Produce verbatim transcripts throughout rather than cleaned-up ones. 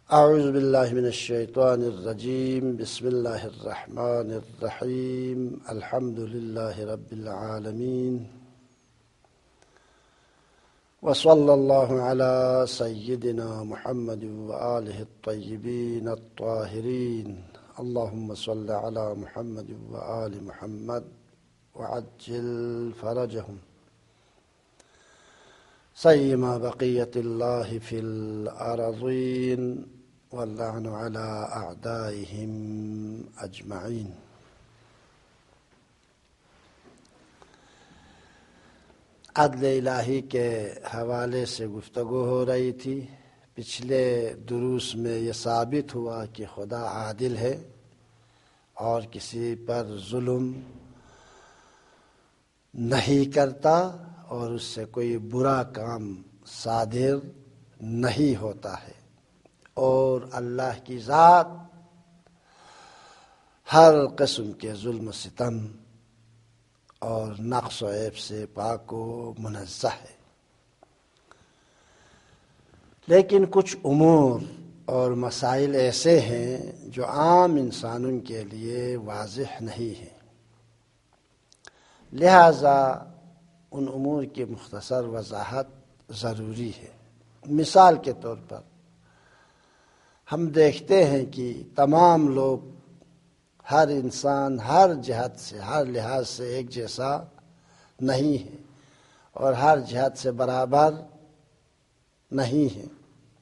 اعوذ باللہ من الشیطان الرجیم بسم اللہ الرحمن الرحیم الحمد للہ رب العالمین وصلی اللہ علی سیدنا محمد وآلہ الطیبین الطاہرین اللہم صل علی محمد وآل محمد وعجل فرجہم سیما بقیت اللہ فی الارضین واللعن علی اعدائہم اجمعین۔ عدل الہی کے حوالے سے گفتگو ہو رہی تھی۔ پچھلے دروس میں یہ ثابت ہوا کہ خدا عادل ہے اور کسی پر ظلم نہیں کرتا اور اس سے کوئی برا کام صادر نہیں ہوتا ہے، اور اللہ کی ذات ہر قسم کے ظلم و ستم اور نقص و عیب سے پاک و منزہ ہے۔ لیکن کچھ امور اور مسائل ایسے ہیں جو عام انسانوں کے لیے واضح نہیں ہیں، لہذا ان امور کی مختصر وضاحت ضروری ہے۔ مثال کے طور پر ہم دیکھتے ہیں کہ تمام لوگ، ہر انسان ہر جہت سے، ہر لحاظ سے ایک جیسا نہیں ہے اور ہر جہت سے برابر نہیں ہے،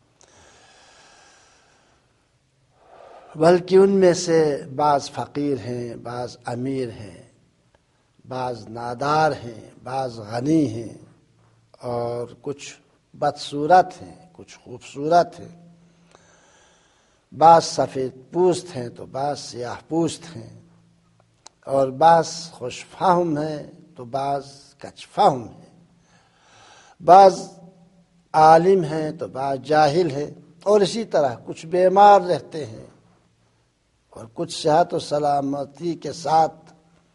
بلکہ ان میں سے بعض فقیر ہیں، بعض امیر ہیں، بعض نادار ہیں، بعض غنی ہیں، اور کچھ بدصورت ہیں، کچھ خوبصورت ہیں، بعض سفید پوست ہیں تو بعض سیاہ پوست ہیں، اور بعض خوش فہم ہیں تو بعض کچ فہم ہیں، بعض عالم ہیں تو بعض جاہل ہیں، اور اسی طرح کچھ بیمار رہتے ہیں اور کچھ صحت و سلامتی کے ساتھ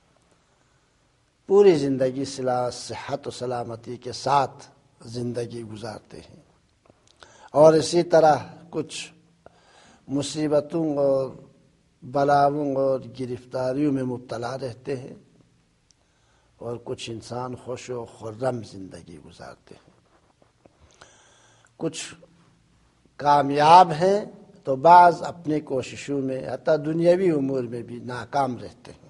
پوری زندگی صحت و سلامتی کے ساتھ زندگی گزارتے ہیں، اور اسی طرح کچھ مصیبتوں اور بلاؤں اور گرفتاریوں میں مبتلا رہتے ہیں، اور کچھ انسان خوش و خرم زندگی گزارتے ہیں۔ کچھ کامیاب ہیں تو بعض اپنی کوششوں میں حتی دنیاوی امور میں بھی ناکام رہتے ہیں۔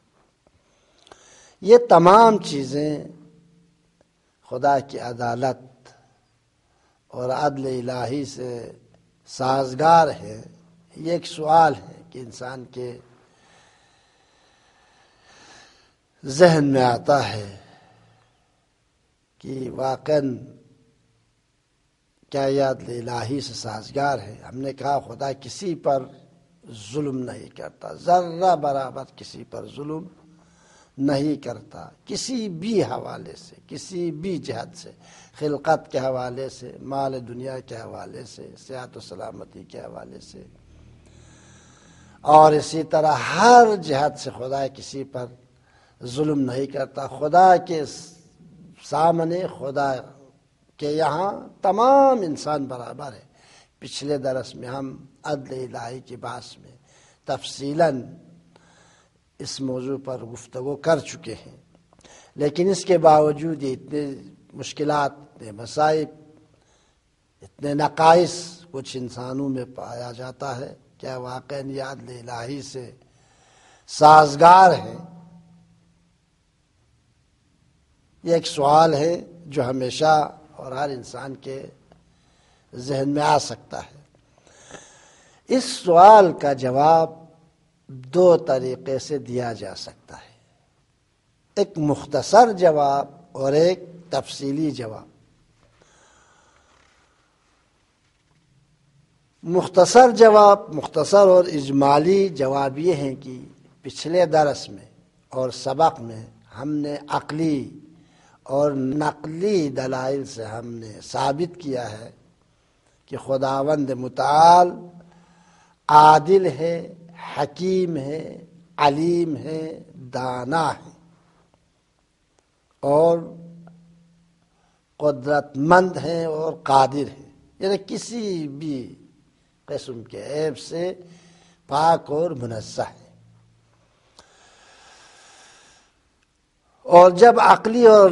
یہ تمام چیزیں خدا کی عدالت اور عدل الہی سے سازگار ہے۔ یہ ایک سوال ہے کہ انسان کے ذہن میں آتا ہے کہ واقعاً کیا یہ عدل الہی سے سازگار ہے؟ ہم نے کہا خدا کسی پر ظلم نہیں کرتا، ذرہ برابر کسی پر ظلم نہیں کرتا، کسی بھی حوالے سے، کسی بھی جہت سے، خلقت کے حوالے سے، مال دنیا کے حوالے سے، صحت و سلامتی کے حوالے سے، اور اسی طرح ہر جہت سے خدا کسی پر ظلم نہیں کرتا۔ خدا کے سامنے، خدا کے یہاں تمام انسان برابر ہے۔ پچھلے درس میں ہم عدل الہی کی بحث میں تفصیلاً اس موضوع پر گفتگو کر چکے ہیں، لیکن اس کے باوجود اتنے مشکلات، اتنے مصائب، اتنے نقائص کچھ انسانوں میں پایا جاتا ہے۔ کیا واقعاً یہ عدل الہی سے سازگار ہے؟ یہ ایک سوال ہے جو ہمیشہ اور ہر انسان کے ذہن میں آ سکتا ہے۔ اس سوال کا جواب دو طریقے سے دیا جا سکتا ہے، ایک مختصر جواب اور ایک تفصیلی جواب۔ مختصر جواب، مختصر اور اجمالی جواب یہ ہیں کہ پچھلے درس میں اور سبق میں ہم نے عقلی اور نقلی دلائل سے ہم نے ثابت کیا ہے کہ خداوند متعال عادل ہے، حکیم ہے، علیم ہے، دانا ہے، اور قدرت مند ہیں اور قادر ہیں، یعنی کسی بھی قسم کے عیب سے پاک اور منزہ ہے۔ اور جب عقلی اور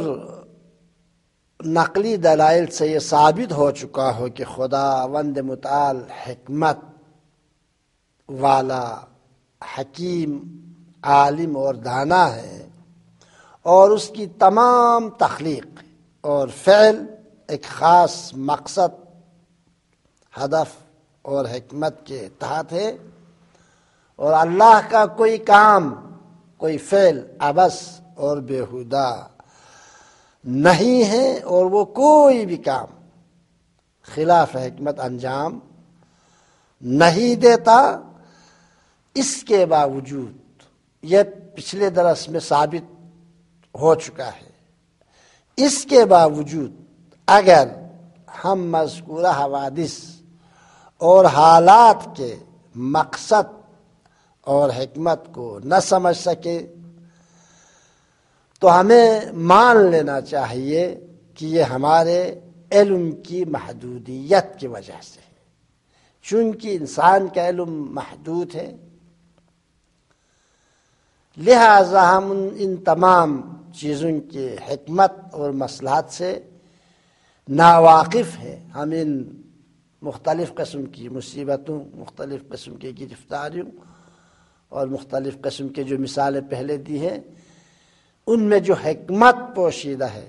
نقلی دلائل سے یہ ثابت ہو چکا ہو کہ خداوند متعال حکمت والا، حکیم، عالم اور دانا ہے، اور اس کی تمام تخلیق اور فعل ایک خاص مقصد، ہدف اور حکمت کے تحت ہے، اور اللہ کا کوئی کام، کوئی فعل عبث اور بیہودہ نہیں ہے، اور وہ کوئی بھی کام خلاف حکمت انجام نہیں دیتا۔ اس کے باوجود یہ پچھلے درس میں ثابت ہو چکا ہے، اس کے باوجود اگر ہم مذکورہ حوادث اور حالات کے مقصد اور حکمت کو نہ سمجھ سکے تو ہمیں مان لینا چاہیے کہ یہ ہمارے علم کی محدودیت کی وجہ سے ہے، چونکہ انسان کا علم محدود ہے، لہذا ہم ان تمام چیزوں کی حکمت اور مصلحت سے ناواقف ہیں۔ ہم ان مختلف قسم کی مصیبتوں، مختلف قسم کی گرفتاریوں اور مختلف قسم کے جو مثالیں پہلے دی ہیں، ان میں جو حکمت پوشیدہ ہے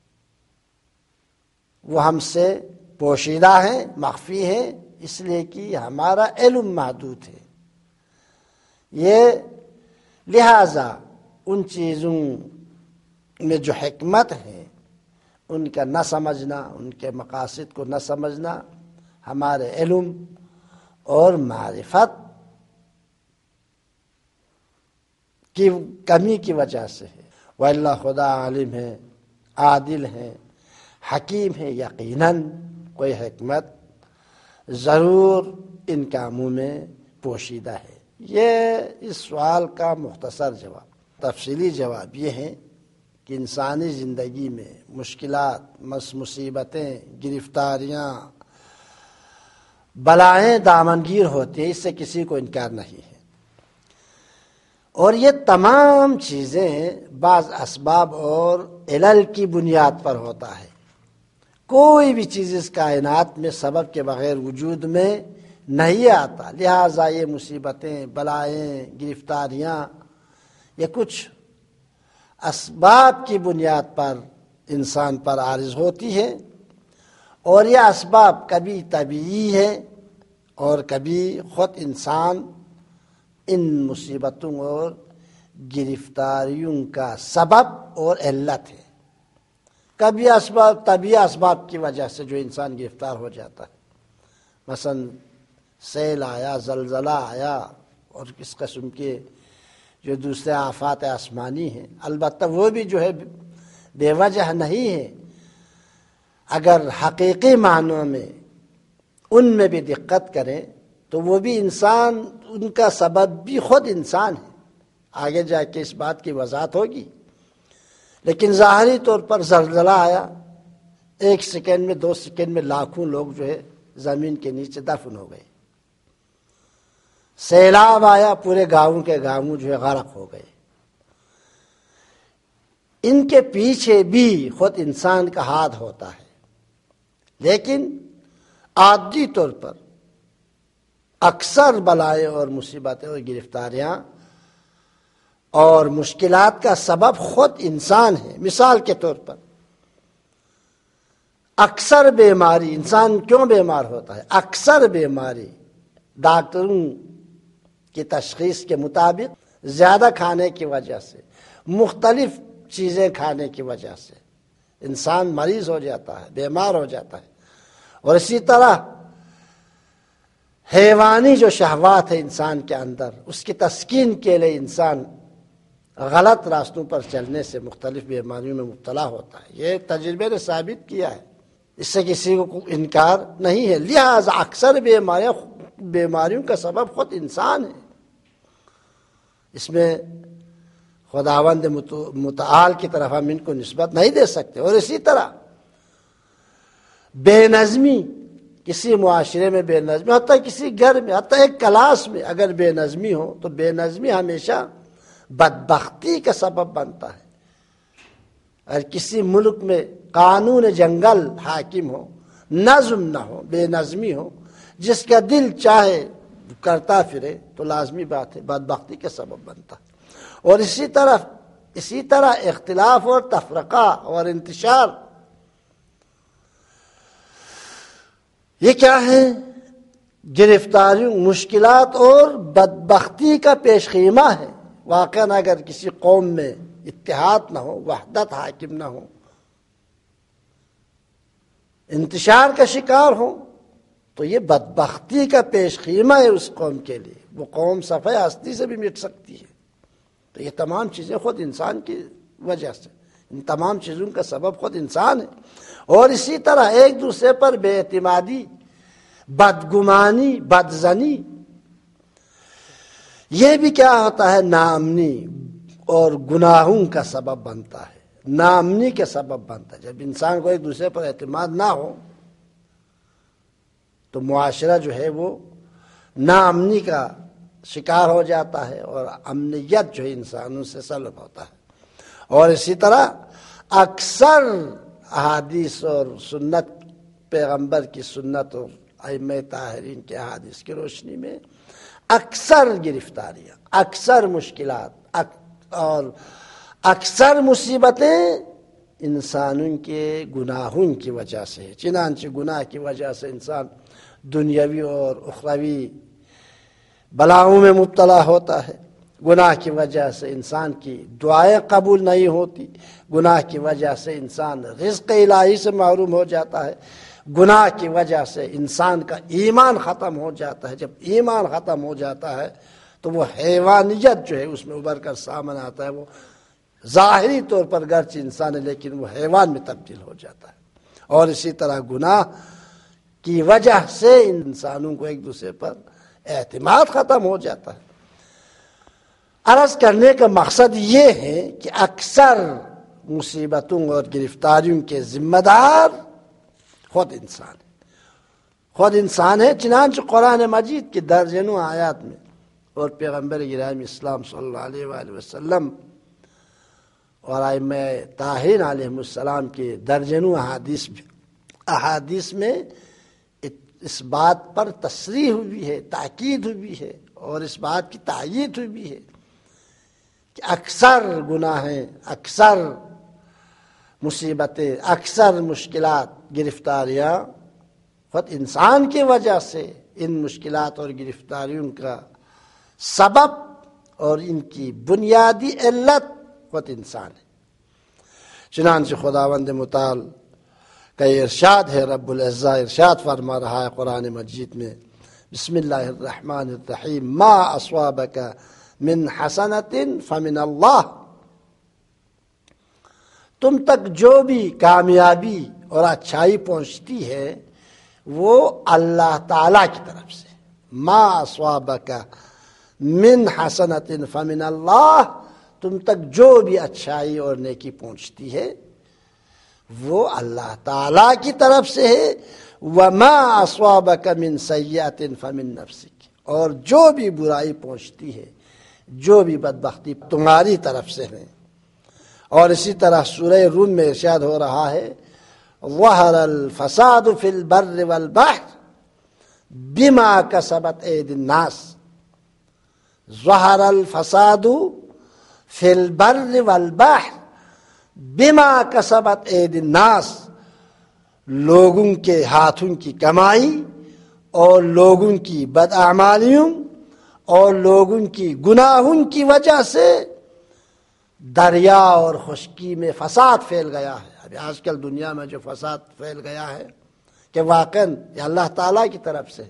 وہ ہم سے پوشیدہ ہے، مخفی ہے، اس لیے کہ ہمارا علم محدود ہے۔ یہ لہذا ان چیزوں میں جو حکمت ہے ان کا نہ سمجھنا، ان کے مقاصد کو نہ سمجھنا ہمارے علم اور معرفت کی کمی کی وجہ سے ہے۔ وَإِلَّا خدا عالم ہے، عادل ہے، حکیم ہے، یقیناً کوئی حکمت ضرور ان کاموں میں پوشیدہ ہے۔ یہ اس سوال کا مختصر جواب۔ تفصیلی جواب یہ ہے کہ انسانی زندگی میں مشکلات، مصیبتیں، گرفتاریاں، بلائیں دامنگیر ہوتی ہیں، اس سے کسی کو انکار نہیں ہے، اور یہ تمام چیزیں بعض اسباب اور علل کی بنیاد پر ہوتا ہے۔ کوئی بھی چیز اس کائنات میں سبب کے بغیر وجود میں نہیں آتا، لہٰذا یہ مصیبتیں، بلائیں، گرفتاریاں یہ کچھ اسباب کی بنیاد پر انسان پر عارض ہوتی ہے، اور یہ اسباب کبھی طبیعی ہے اور کبھی خود انسان ان مصیبتوں اور گرفتاریوں کا سبب اور علت ہے۔ کبھی اسباب طبیعی اسباب کی وجہ سے جو انسان گرفتار ہو جاتا ہے، مثلا سیل آیا، زلزلہ آیا اور کس قسم کے جو دوسرے آفات آسمانی ہیں، البتہ وہ بھی جو ہے بے وجہ نہیں ہے، اگر حقیقی معنوں میں ان میں بھی دقت کریں تو وہ بھی انسان، ان کا سبب بھی خود انسان ہے۔ آگے جا کے اس بات کی وضاحت ہوگی، لیکن ظاہری طور پر زلزلہ آیا، ایک سیکنڈ میں، دو سیکنڈ میں لاکھوں لوگ جو ہے زمین کے نیچے دفن ہو گئے۔ سیلاب آیا، پورے گاؤں کے گاؤں جو ہے غرق ہو گئے۔ ان کے پیچھے بھی خود انسان کا ہاتھ ہوتا ہے، لیکن عادی طور پر اکثر بلائیں اور مصیبتیں اور گرفتاریاں اور مشکلات کا سبب خود انسان ہے۔ مثال کے طور پر اکثر بیماری، انسان کیوں بیمار ہوتا ہے؟ اکثر بیماری ڈاکٹروں کی تشخیص کے مطابق زیادہ کھانے کی وجہ سے، مختلف چیزیں کھانے کی وجہ سے انسان مریض ہو جاتا ہے، بیمار ہو جاتا ہے۔ اور اسی طرح حیوانی جو شہوات ہے انسان کے اندر، اس کی تسکین کے لیے انسان غلط راستوں پر چلنے سے مختلف بیماریوں میں مبتلا ہوتا ہے۔ یہ تجربے نے ثابت کیا ہے، اس سے کسی کو انکار نہیں ہے۔ لہذا اکثر بیماریاں بیماریوں کا سبب خود انسان ہے، اس میں خداوند متعال کی طرف ہم ان کو نسبت نہیں دے سکتے۔ اور اسی طرح بے نظمی کسی معاشرے میں بے نظمی، حتیٰ کسی گھر میں، حتیٰ ایک کلاس میں اگر بے نظمی ہو تو بے نظمی ہمیشہ بدبختی کا سبب بنتا ہے۔ اور کسی ملک میں قانون جنگل حاکم ہو، نظم نہ ہو، بے نظمی ہو، جس کا دل چاہے کرتا پھرے تو لازمی بات ہے بدبختی کا سبب بنتا ہے۔ اور اسی طرح اسی طرح اختلاف اور تفرقہ اور انتشار یہ کیا ہے؟ گرفتاری، مشکلات اور بدبختی کا پیش خیمہ ہے۔ واقعاً اگر کسی قوم میں اتحاد نہ ہو، وحدت حاکم نہ ہو، انتشار کا شکار ہو، تو یہ بدبختی کا پیش خیمہ ہے اس قوم کے لیے۔ وہ قوم صفحہ ہستی سے بھی مٹ سکتی ہے۔ تو یہ تمام چیزیں خود انسان کی وجہ سے، ان تمام چیزوں کا سبب خود انسان ہے۔ اور اسی طرح ایک دوسرے پر بے اعتمادی، بدگمانی، بدزنی، یہ بھی کیا ہوتا ہے؟ ناامنی اور گناہوں کا سبب بنتا ہے، ناامنی کے سبب بنتا ہے۔ جب انسان کو ایک دوسرے پر اعتماد نہ ہو تو معاشرہ جو ہے وہ ناامنی کا شکار ہو جاتا ہے اور امنیت جو ہے انسانوں سے سلب ہوتا ہے۔ اور اسی طرح اکثر احادیث اور سنت، پیغمبر کی سنت اور ائمہ طاہرین کے احادیث کی روشنی میں اکثر گرفتاریاں، اکثر مشکلات اور اکثر مصیبتیں انسانوں کے گناہوں کی وجہ سے ہے۔ چنانچہ گناہ کی وجہ سے انسان دنیاوی اور اخروی بلاؤں میں مبتلا ہوتا ہے، گناہ کی وجہ سے انسان کی دعائیں قبول نہیں ہوتی، گناہ کی وجہ سے انسان رزق الہی سے محروم ہو جاتا ہے، گناہ کی وجہ سے انسان کا ایمان ختم ہو جاتا ہے۔ جب ایمان ختم ہو جاتا ہے تو وہ حیوانیت جو ہے اس میں ابھر کر سامنے آتا ہے۔ وہ ظاہری طور پر گرچہ انسان ہے لیکن وہ حیوان میں تبدیل ہو جاتا ہے۔ اور اسی طرح گناہ کی وجہ سے انسانوں کو ایک دوسرے پر اعتماد ختم ہو جاتا ہے۔ عرض کرنے کا مقصد یہ ہے کہ اکثر مصیبتوں اور گرفتاریوں کے ذمہ دار خود انسان ہے، خود انسان ہے۔ چنانچہ قرآن مجید کی درجنوں آیات میں اور پیغمبر گرامی اسلام صلی اللہ علیہ وآلہ وسلم اور ائمہ طاہرین علیہم السلام کے درجنوں احادیث احادیث میں اس بات پر تصریح ہوئی ہے، تاکید ہوئی ہے اور اس بات کی تائید ہوئی ہے کہ اکثر گناہیں، اکثر مصیبتیں، اکثر مشکلات، گرفتاریاں خود انسان کی وجہ سے، ان مشکلات اور گرفتاریوں کا سبب اور ان کی بنیادی علت خود انسان ہے۔ چنانچہ خداوند متعال کا ارشاد ہے، رب العزہ ارشاد فرما رہا ہے قرآن مجید میں، بسم اللہ الرحمن الرحیم، ما اصوابک من حسنۃ فمن اللہ، تم تک جو بھی کامیابی اور اچھائی پہنچتی ہے وہ اللہ تعالی کی طرف سے۔ ما اصوابک من حسنۃ فمن اللہ، تم تک جو بھی اچھائی اور نیکی پہنچتی ہے وہ اللہ تعالی کی طرف سے ہے۔ وما اصوابک من سیئۃ فمن نفسک، اور جو بھی برائی پہنچتی ہے، جو بھی بدبختی تمہاری طرف سے ہے۔ اور اسی طرح سورہ روم میں ارشاد ہو رہا ہے، ظہر الفساد فی البر والبحر بما کسبت ایدی الناس، ظہر الفساد فی البر والبحر بما کسبت ایدی الناس، لوگوں کے ہاتھوں کی کمائی اور لوگوں کی بداعمالیوں اور لوگوں کی گناہوں کی وجہ سے دریا اور خشکی میں فساد پھیل گیا ہے۔ ابھی آج کل دنیا میں جو فساد پھیل گیا ہے کہ واقعاً یہ اللہ تعالیٰ کی طرف سے،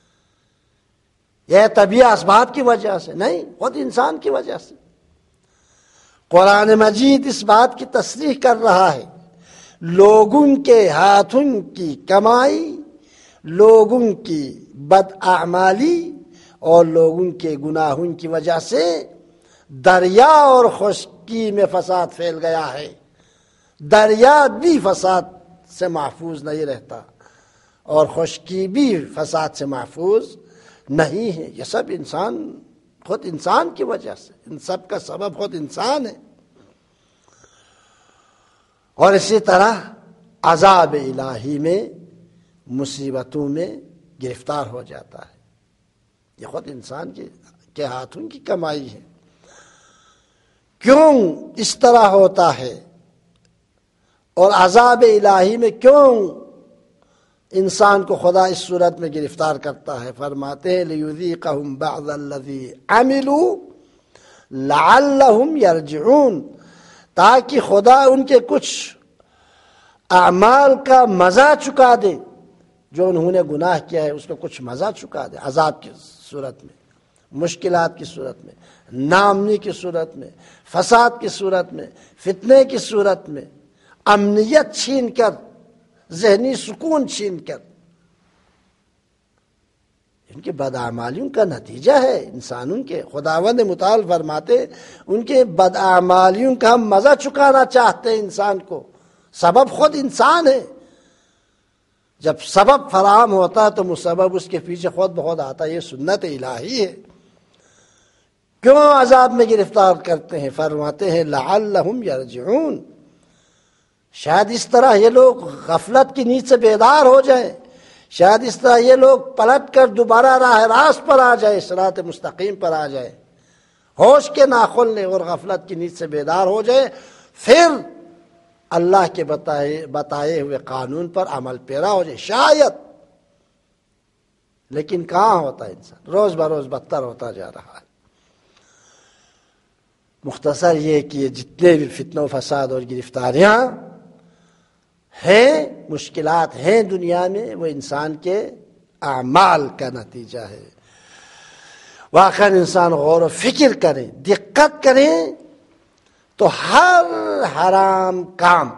یہ طبیعی اسباب کی وجہ سے نہیں، خود انسان کی وجہ سے۔ قرآن مجید اس بات کی تصریح کر رہا ہے، لوگوں کے ہاتھوں کی کمائی، لوگوں کی بداعمالی اور لوگوں کے گناہوں کی وجہ سے دریا اور خشکی میں فساد پھیل گیا ہے۔ دریا بھی فساد سے محفوظ نہیں رہتا اور خشکی بھی فساد سے محفوظ نہیں ہے۔ یہ سب انسان خود انسان کی وجہ سے، ان سب کا سبب خود انسان ہے۔ اور اسی طرح عذاب الہی میں، مصیبتوں میں گرفتار ہو جاتا ہے۔ یہ خود انسان کے کے ہاتھوں کی کمائی ہے۔ کیوں اس طرح ہوتا ہے اور عذاب الہی میں کیوں انسان کو خدا اس صورت میں گرفتار کرتا ہے؟ فرماتے ہیں لِيُذِيقَهُمْ بَعْضَ الَّذِي عَمِلُوا لَعَلَّهُمْ يَرْجِعُونَ، تاکہ خدا ان کے کچھ اعمال کا مزہ چکا دے، جو انہوں نے گناہ کیا ہے اس کا کچھ مزہ چکا دے، عذاب کی صورت میں، مشکلات کی صورت میں، ناامنی کی صورت میں، فساد کی صورت میں، فتنے کی صورت میں، امنیت چھین کر، ذہنی سکون چھین کر۔ ان کی بدعمالیوں کا نتیجہ ہے انسانوں کے۔ خداوند متعال فرماتے ان کے بدعمالیوں کا ہم مزہ چکانا چاہتے ہیں انسان کو، سبب خود انسان ہے۔ جب سبب فراہم ہوتا ہے تو مسبب اس کے پیچھے خود بخود آتا ہے، یہ سنت الہی ہے۔ کیوں عذاب میں گرفتار کرتے ہیں؟ فرماتے ہیں لعلہم یرجعون، شاید اس طرح یہ لوگ غفلت کی نیند سے بیدار ہو جائیں، شاید اس طرح یہ لوگ پلٹ کر دوبارہ راہ راست پر آ جائیں، صراط مستقیم پر آ جائیں، ہوش کے ناخن لیں اور غفلت کی نیند سے بیدار ہو جائیں، پھر اللہ کے بتائے بتائے ہوئے قانون پر عمل پیرا ہو جائے، شاید۔ لیکن کہاں ہوتا ہے انسان؟ روز بروز بدتر ہوتا جا رہا ہے۔ مختصر یہ کہ یہ جتنے بھی فتنہ و فساد اور گرفتاریاں ہیں، مشکلات ہیں دنیا میں، وہ انسان کے اعمال کا نتیجہ ہے۔ واقعاً انسان غور و فکر کریں، دقت کریں تو ہر حرام کام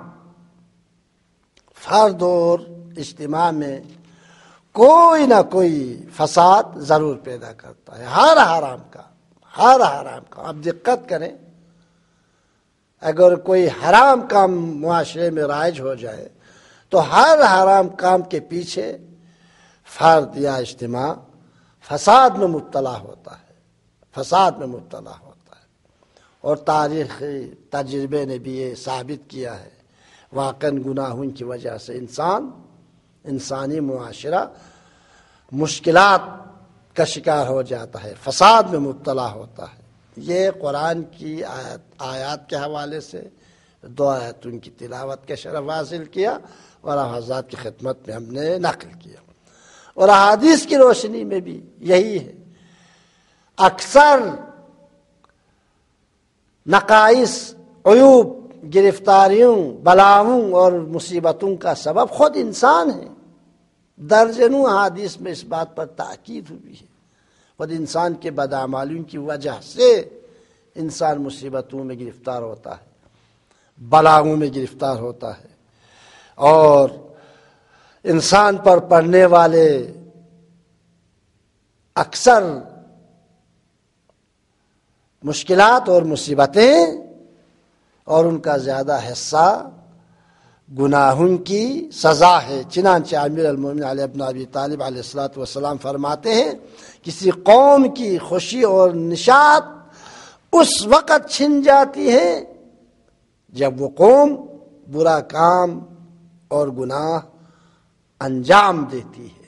فرد اور اجتماع میں کوئی نہ کوئی فساد ضرور پیدا کرتا ہے۔ ہر حرام کام، ہر حرام کام، اب دقت کریں، اگر کوئی حرام کام معاشرے میں رائج ہو جائے تو ہر حرام کام کے پیچھے فرد یا اجتماع فساد میں مبتلا ہوتا ہے، فساد میں مبتلا ہوتا ہے۔ اور تاریخی تجربے نے بھی یہ ثابت کیا ہے، واقعاً گناہوں کی وجہ سے انسان، انسانی معاشرہ مشکلات کا شکار ہو جاتا ہے، فساد میں مبتلا ہوتا ہے۔ یہ قرآن کی آیات آیات کے حوالے سے دو آیتوں کی تلاوت کا شرف حاصل کیا اور حضرات کی خدمت میں ہم نے نقل کیا، اور احادیث کی روشنی میں بھی یہی ہے۔ اکثر نقائص، عیوب، گرفتاریوں، بلاؤں اور مصیبتوں کا سبب خود انسان ہے۔ درجنوں احادیث میں اس بات پر تاکید ہوئی ہے، خود انسان کے بدعمالیوں کی وجہ سے انسان مصیبتوں میں گرفتار ہوتا ہے، بلاؤں میں گرفتار ہوتا ہے، اور انسان پر پڑنے والے اکثر مشکلات اور مصیبتیں اور ان کا زیادہ حصہ گناہوں کی سزا ہے۔ چنانچہ امیر المومنین علی ابن ابی طالب علیہ الصلوۃ والسلام فرماتے ہیں کسی قوم کی خوشی اور نشاط اس وقت چھن جاتی ہے جب وہ قوم برا کام اور گناہ انجام دیتی ہے،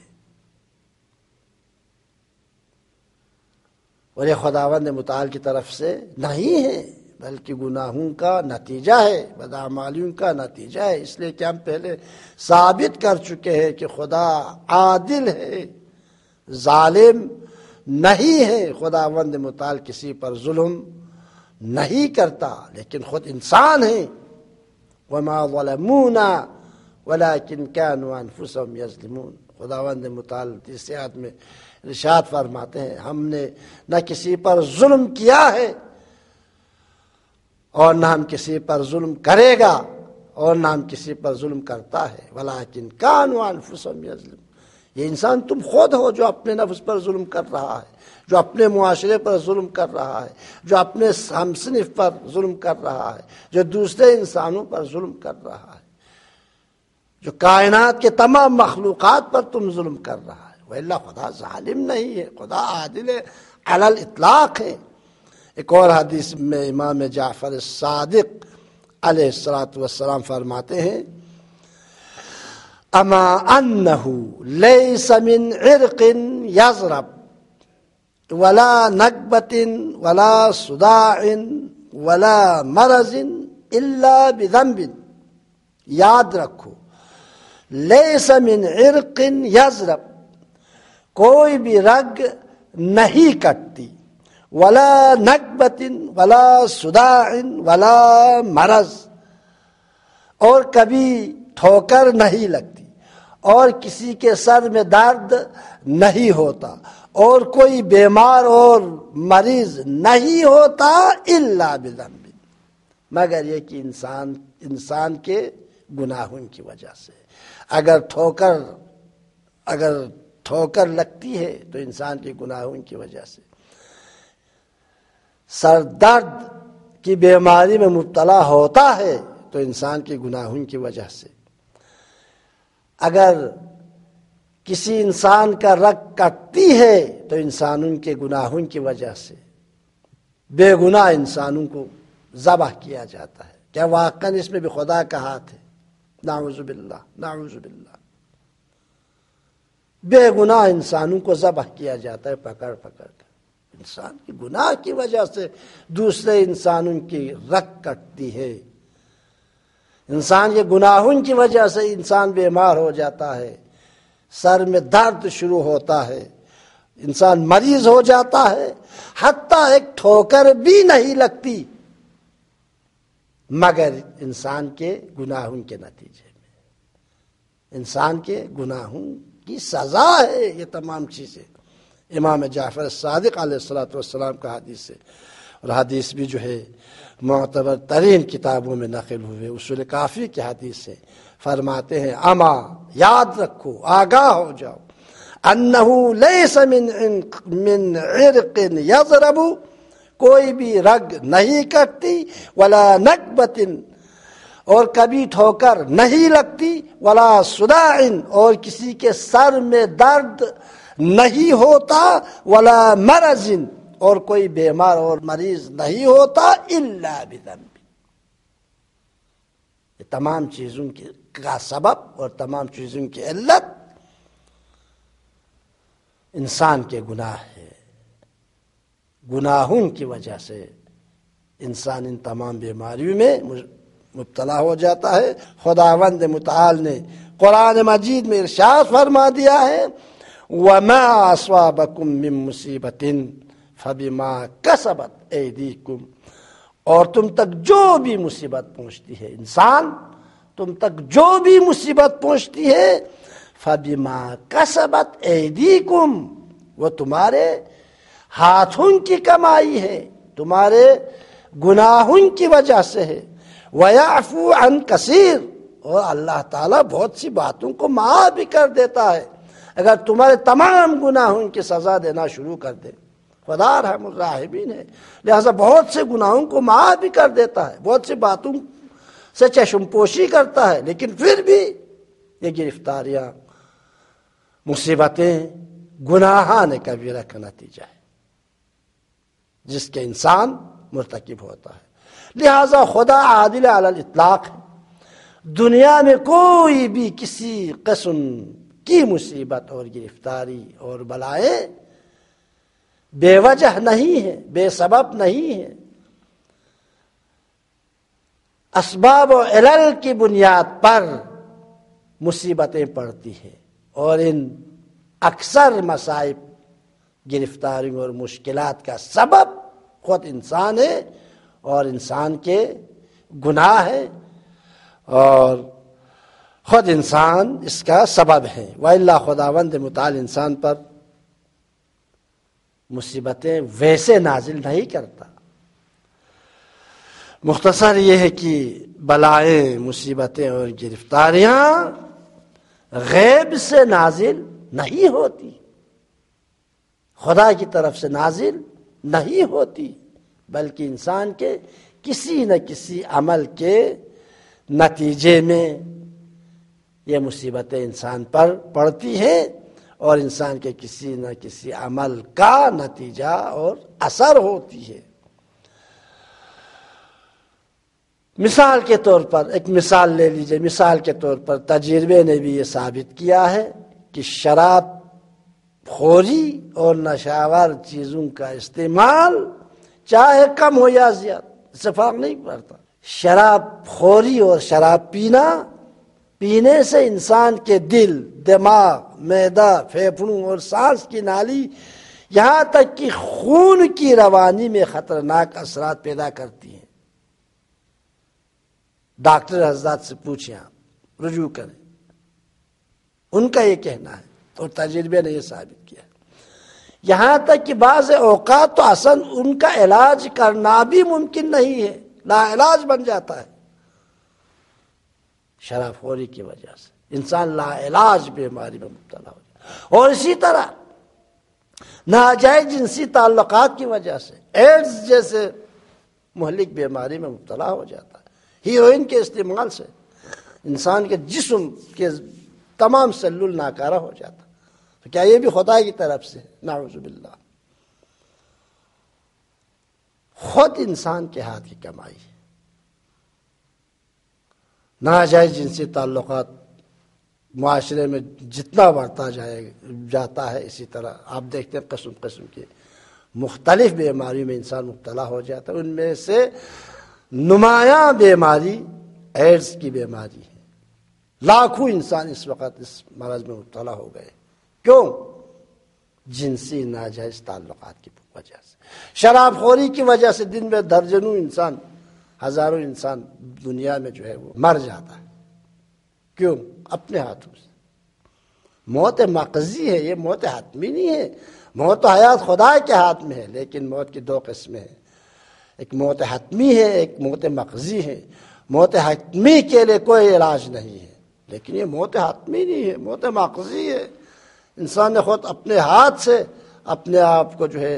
اور یہ خداوند متعال کی طرف سے نہیں ہے بلکہ گناہوں کا نتیجہ ہے، بدعمالیوں کا نتیجہ ہے۔ اس لیے کہ ہم پہلے ثابت کر چکے ہیں کہ خدا عادل ہے، ظالم نہیں ہے۔ خداوند متعال کسی پر ظلم نہیں کرتا، لیکن خود انسان ہے۔ وما ظلمونا ولكن كانوا انفسهم يظلمون۔ خداوند متعال تیسری آیت میں ارشاد فرماتے ہیں ہم نے نہ کسی پر ظلم کیا ہے اور نہ ہم کسی پر ظلم کرے گا اور نہ ہم کسی پر ظلم کرتا ہے، ولیکن كانوا انفسهم يظلمون۔ یہ انسان تم خود ہو جو اپنے نفس پر ظلم کر رہا ہے، جو اپنے معاشرے پر ظلم کر رہا ہے، جو اپنے ہمصنف پر ظلم کر رہا ہے، جو دوسرے انسانوں پر ظلم کر رہا ہے۔ جو کائنات کے تمام مخلوقات پر تم ظلم کر رہا ہے، وَإِلَّا خدا ظالم نہیں ہے، خدا عادل علی الاطلاق ہے۔ ایک اور حدیث میں امام جعفر الصادق علیہ الصلاۃ والسلام فرماتے ہیں اما انہ لیس من عرق یضرب ولا نکبت ولا صداع ولا مرض الا بذنب، یاد رکھو لیس من عرق یضرب، کوئی بھی رگ نہیں کٹتی، ولا نکبت ولا صداع ولا مرض، اور کبھی ٹھوکر نہیں لگتی، اور کسی کے سر میں درد نہیں ہوتا، اور کوئی بیمار اور مریض نہیں ہوتا الا بذنب، مگر یہ کہ انسان انسان کے گناہوں کی وجہ سے۔ اگر ٹھوکر اگر ٹھوکر لگتی ہے تو انسان کے گناہوں کی وجہ سے، سر درد کی بیماری میں مبتلا ہوتا ہے تو انسان کے گناہوں کی وجہ سے، اگر کسی انسان کا رگ کٹتی ہے تو انسانوں کے گناہوں کی وجہ سے، بے گناہ انسانوں کو ذبح کیا جاتا ہے۔ کیا واقعاً اس میں بھی خدا کا ہاتھ ہے؟ نعوذ باللہ، نعوذ باللہ۔ بے گناہ انسانوں کو ذبح کیا جاتا ہے پکڑ پکڑ کر، انسان کی گناہ کی وجہ سے دوسرے انسانوں کی رگ کٹتی ہے، انسان کے گناہوں کی وجہ سے انسان بیمار ہو جاتا ہے، سر میں درد شروع ہوتا ہے، انسان مریض ہو جاتا ہے، حتیٰ ایک ٹھوکر بھی نہیں لگتی مگر انسان کے گناہوں کے نتیجے میں، انسان کے گناہوں کی سزا ہے یہ تمام چیزیں۔ امام جعفر صادق علیہ الصلوۃ والسلام کا حدیث ہے، اور حدیث بھی جو ہے معتبر ترین کتابوں میں نقل ہوئے، اصول کافی کی حدیث ہے۔ فرماتے ہیں اما، یاد رکھو، آگاہ ہو جاؤ، انہو لیس من من عرق یضرب، کوئی بھی رگ نہیں کٹتی، ولا نکبت، اور کبھی ٹھوکر نہیں لگتی، ولا صداع، اور کسی کے سر میں درد نہیں ہوتا، ولا مرض، اور کوئی بیمار اور مریض نہیں ہوتا، الا بذنب، یہ تمام چیزوں کا سبب اور تمام چیزوں کی علت انسان کے گناہ ہے۔ گناہوں کی وجہ سے انسان ان تمام بیماریوں میں مبتلا ہو جاتا ہے۔ خداوند متعال نے قرآن مجید میں ارشاد فرما دیا ہے وَمَا أَصَابَكُم مِّن مُّصِيبَةٍ فَبِمَا كَسَبَتْ أَيْدِيكُمْ، اور تم تک جو بھی مصیبت پہنچتی ہے، انسان تم تک جو بھی مصیبت پہنچتی ہے، فَبِمَا كَسَبَتْ أَيْدِيكُمْ، وہ تمہارے ہاتھوں کی کمائی ہے، تمہارے گناہوں کی وجہ سے ہے۔ وَيَعْفُو عَنْ كَثِيرٍ، اور اللہ تعالیٰ بہت سی باتوں کو معاف بھی کر دیتا ہے۔ اگر تمہارے تمام گناہوں کی سزا دینا شروع کر دے، خدا رحم الراحمین ہے، لہذا بہت سے گناہوں کو معاف بھی کر دیتا ہے، بہت سی باتوں سے چشم پوشی کرتا ہے، لیکن پھر بھی یہ گرفتاریاں، مصیبتیں گناہان کبیرہ کا نتیجہ ہے جس کے انسان مرتکب ہوتا ہے۔ لہذا خدا عادل علی الاطلاق ہے، دنیا میں کوئی بھی کسی قسم کی مصیبت اور گرفتاری اور بلائیں بے وجہ نہیں ہے، بے سبب نہیں ہے، اسباب و علل کی بنیاد پر مصیبتیں پڑتی ہیں، اور ان اکثر مصائب، گرفتاریوں اور مشکلات کا سبب خود انسان ہے اور انسان کے گناہ ہے، اور خود انسان اس کا سبب ہے۔ وَإِلَّا خداوند متعال انسان پر مصیبتیں ویسے نازل نہیں کرتا۔ مختصر یہ ہے کہ بلائیں، مصیبتیں اور گرفتاریاں غیب سے نازل نہیں ہوتی، خدا کی طرف سے نازل نہیں ہوتی، بلکہ انسان کے کسی نہ کسی عمل کے نتیجے میں یہ مصیبتیں انسان پر پڑتی ہیں اور انسان کے کسی نہ کسی عمل کا نتیجہ اور اثر ہوتی ہے۔ مثال کے طور پر ایک مثال لے لیجئے، مثال کے طور پر تجربے نے بھی یہ ثابت کیا ہے کہ شراب خوری اور نشاور چیزوں کا استعمال چاہے کم ہو یا زیادہ، اس سے فرق نہیں پڑتا۔ شراب خوری اور شراب پینا، پینے سے انسان کے دل، دماغ، معدہ، پھیپھڑوں اور سانس کی نالی، یہاں تک کہ خون کی روانی میں خطرناک اثرات پیدا کرتی ہیں۔ ڈاکٹر حضرات سے پوچھیں، آپ رجوع کریں، ان کا یہ کہنا ہے اور تجربے نے یہ ثابت کیا۔ یہاں تک کہ بعض اوقات تو اصلا ان کا علاج کرنا بھی ممکن نہیں ہے، لا علاج بن جاتا ہے شراب خوری کی وجہ سے، انسان لا علاج بیماری میں مبتلا ہو جاتا ہے۔ اور اسی طرح ناجائز جنسی تعلقات کی وجہ سے، ایڈز جیسے مہلک بیماری میں مبتلا ہو جاتا ہے۔ ہیروئن کے استعمال سے انسان کے جسم کے تمام سلول ناکارہ ہو جاتا، تو کیا یہ بھی خدا کی طرف سے؟ نعوذ باللہ۔ خود انسان کے ہاتھ کی کمائی ہے۔ ناجائز جنسی تعلقات معاشرے میں جتنا بڑھتا جائے جاتا ہے، اسی طرح آپ دیکھتے ہیں قسم قسم کی مختلف بیماریوں میں انسان مبتلا ہو جاتا ہے۔ ان میں سے نمایاں بیماری ایڈز کی بیماری ہے۔ لاکھوں انسان اس وقت اس مرض میں مبتلا ہو گئے۔ کیوں؟ جنسی ناجائز تعلقات کی وجہ سے، شراب خوری کی وجہ سے دن میں درجنوں انسان، ہزاروں انسان دنیا میں جو ہے وہ مر جاتا ہے۔ کیوں؟ اپنے ہاتھوں سے۔ موت مقضی ہے، یہ موت حتمی نہیں ہے۔ موت و حیات خدا کے ہاتھ میں ہے، لیکن موت کی دو قسمیں ہیں، ایک موت حتمی ہے، ایک موت مقضی ہے۔ موت حتمی کے لیے کوئی علاج نہیں ہے، لیکن یہ موت حتمی نہیں ہے، موت مقضی ہے۔ انسان نے خود اپنے ہاتھ سے اپنے آپ کو جو ہے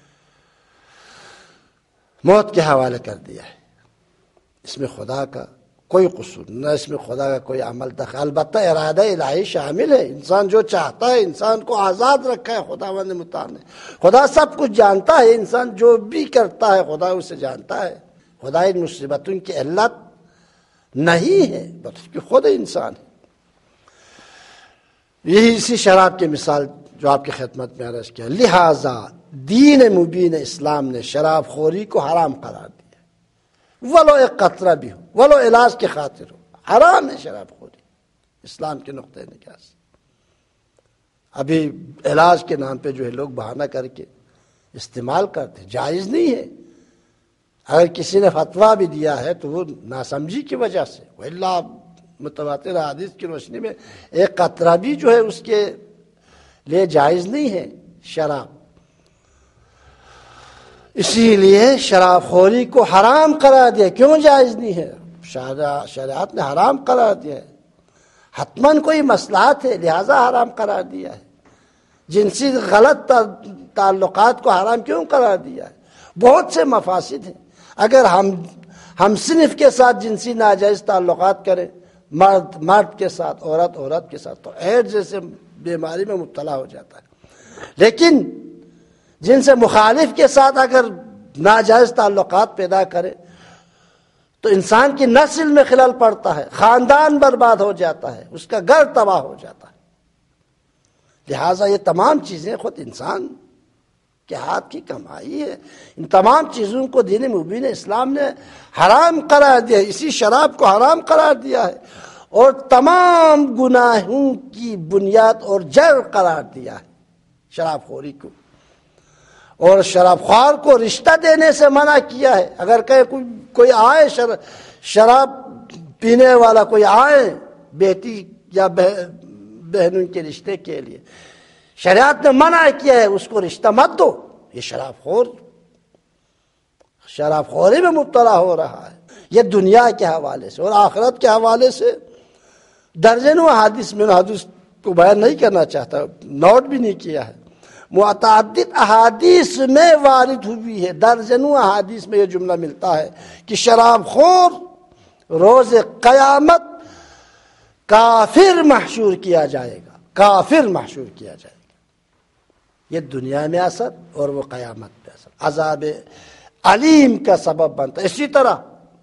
موت کے حوالے کر دیا ہے۔ اس میں خدا کا کوئی قصور نہ، اس میں خدا کا کوئی عمل دخل، البتہ ارادہ الہی شامل ہے۔ انسان جو چاہتا ہے، انسان کو آزاد رکھا ہے خداوند متعال نے۔ خدا سب کچھ جانتا ہے، انسان جو بھی کرتا ہے خدا اسے جانتا ہے۔ خدا ان مصیبتوں کی علت نہیں ہے، بلکہ خود انسان ہے۔ یہی اسی شراب کی مثال جو آپ کی خدمت میں عرض کیا۔ لہذا دین مبین اسلام نے شراب خوری کو حرام قرار دیا، ولو ایک قطرہ بھی ہو، ولو علاج کی خاطر ہو، حرام ہے شراب خوری اسلام کے نقطۂ نگاہ سے۔ ابھی علاج کے نام پہ جو ہے لوگ بہانہ کر کے استعمال کرتے ہیں، جائز نہیں ہے۔ اگر کسی نے فتویٰ بھی دیا ہے تو وہ ناسمجھی کی وجہ سے، وَإِلَّا متواتر حدیث کی روشنی میں ایک قطرہ بھی جو ہے اس کے لیے جائز نہیں ہے شراب۔ اسی لیے شراب خوری کو حرام قرار دیا۔ کیوں جائز نہیں ہے؟ شریعت نے حرام قرار دیا ہے، حتماً کوئی مصلحت ہے لہذا حرام قرار دیا ہے۔ جنسی غلط تعلقات کو حرام کیوں قرار دیا ہے؟ بہت سے مفاسد ہیں۔ اگر ہم ہم صنف کے ساتھ جنسی ناجائز تعلقات کریں، مرد مرد کے ساتھ، عورت عورت کے ساتھ، تو ایڈز جیسے بیماری میں مبتلا ہو جاتا ہے۔ لیکن جن سے مخالف کے ساتھ اگر ناجائز تعلقات پیدا کرے تو انسان کی نسل میں خلل پڑتا ہے، خاندان برباد ہو جاتا ہے، اس کا گھر تباہ ہو جاتا ہے۔ لہٰذا یہ تمام چیزیں خود انسان کے ہاتھ کی کمائی ہے۔ ان تمام چیزوں کو دین مبین اسلام نے حرام قرار دیا ہے، اسی شراب کو حرام قرار دیا ہے، اور تمام گناہوں کی بنیاد اور جڑ قرار دیا ہے شراب خوری کو۔ اور شراب خوار کو رشتہ دینے سے منع کیا ہے۔ اگر کہیں کوئی کوئی آئے شراب پینے والا کوئی آئے بیٹی یا بہنوں کے رشتے کے لیے، شریعت نے منع کیا ہے اس کو رشتہ مت دو۔ یہ شراب خور شراب خوری میں مبتلا ہو رہا ہے، یہ دنیا کے حوالے سے اور آخرت کے حوالے سے درجنوں احادیث میں حدیث کو بیان نہیں کرنا چاہتا، نوٹ بھی نہیں کیا ہے، متعدد احادیث میں وارد ہوئی ہے، درجنوں احادیث میں یہ جملہ ملتا ہے کہ شراب خور روز قیامت کافر محشور کیا جائے گا، کافر محشور کیا جائے گا. یہ دنیا میں اثر اور وہ قیامت میں اثر، عذاب علیم کا سبب بنتا ہے. اسی طرح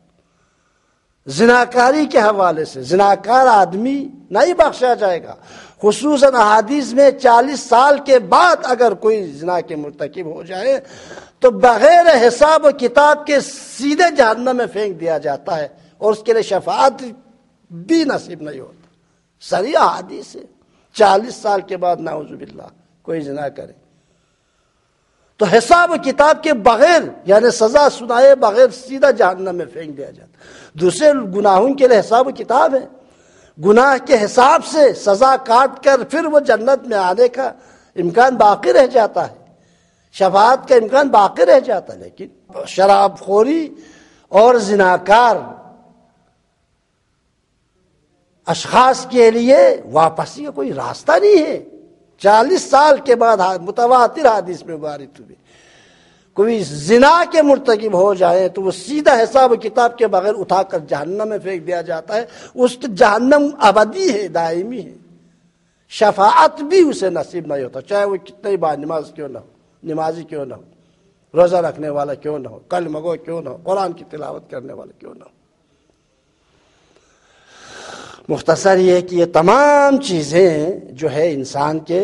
زناکاری کے حوالے سے زناکار آدمی نہیں بخشا جائے گا. خصوصاً احادیث میں چالیس سال کے بعد اگر کوئی زنا کے مرتکب ہو جائے تو بغیر حساب و کتاب کے سیدھے جہنم میں پھینک دیا جاتا ہے اور اس کے لیے شفاعت بھی نصیب نہیں ہوتا. صریح احادیث ہے. چالیس سال کے بعد نعوذ باللہ کوئی زنا کرے تو حساب و کتاب کے بغیر یعنی سزا سنائے بغیر سیدھا جہنم میں پھینک دیا جاتا. دوسرے گناہوں کے لیے حساب و کتاب ہے، گناہ کے حساب سے سزا کاٹ کر پھر وہ جنت میں آنے کا امکان باقی رہ جاتا ہے، شفاعت کا امکان باقی رہ جاتا ہے. لیکن شراب خوری اور زناکار اشخاص کے لیے واپسی کا کوئی راستہ نہیں ہے. چالیس سال کے بعد متواتر حدیث میں وارد ہوئی کوئی زنا کے مرتکب ہو جائے تو وہ سیدھا حساب و کتاب کے بغیر اٹھا کر جہنم میں پھینک دیا جاتا ہے. اس کی جہنم ابدی ہے، دائمی ہے. شفاعت بھی اسے نصیب نہیں ہوتا، چاہے وہ کتنے با نماز کیوں نہ ہو، نمازی کیوں نہ ہو، روزہ رکھنے والا کیوں نہ ہو، کلمہ گو کیوں نہ ہو، قرآن کی تلاوت کرنے والا کیوں نہ ہو. مختصر یہ کہ یہ تمام چیزیں جو ہے انسان کے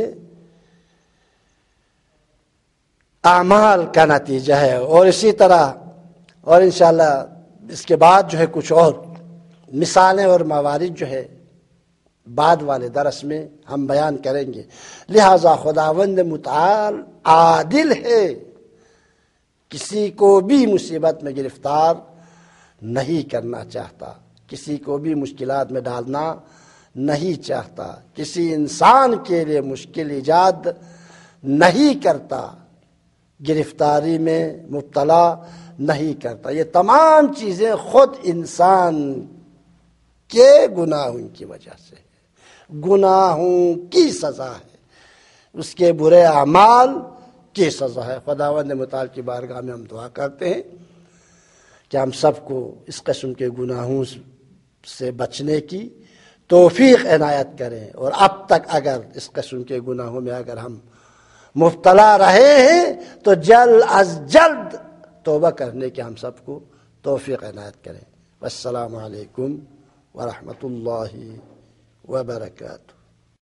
اعمال کا نتیجہ ہے. اور اسی طرح اور انشاءاللہ اس کے بعد جو ہے کچھ اور مثالیں اور موارد جو ہے بعد والے درس میں ہم بیان کریں گے. لہذا خداوند متعال عادل ہے، کسی کو بھی مصیبت میں گرفتار نہیں کرنا چاہتا، کسی کو بھی مشکلات میں ڈالنا نہیں چاہتا، کسی انسان کے لیے مشکل ایجاد نہیں کرتا، گرفتاری میں مبتلا نہیں کرتا. یہ تمام چیزیں خود انسان کے گناہوں کی وجہ سے ہے، گناہوں کی سزا ہے، اس کے برے اعمال کی سزا ہے. خداوند متعال کی بارگاہ میں ہم دعا کرتے ہیں کہ ہم سب کو اس قسم کے گناہوں سے بچنے کی توفیق عنایت کریں، اور اب تک اگر اس قسم کے گناہوں میں اگر ہم مبتلا رہے ہیں تو جلد از جلد توبہ کرنے کے ہم سب کو توفیق عنایت کریں. السلام علیکم ورحمۃ اللہ وبرکاتہ.